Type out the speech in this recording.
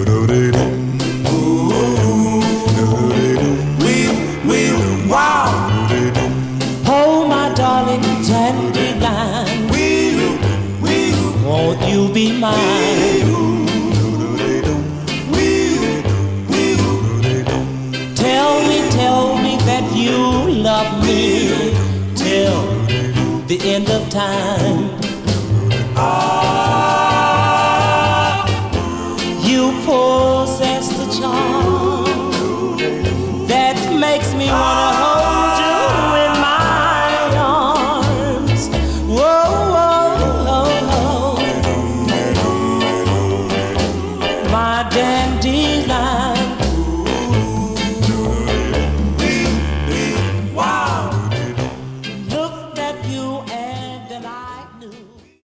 Wow. Oh, my darling dandelion, won't you be mine? Tell me that you love me till the end of time.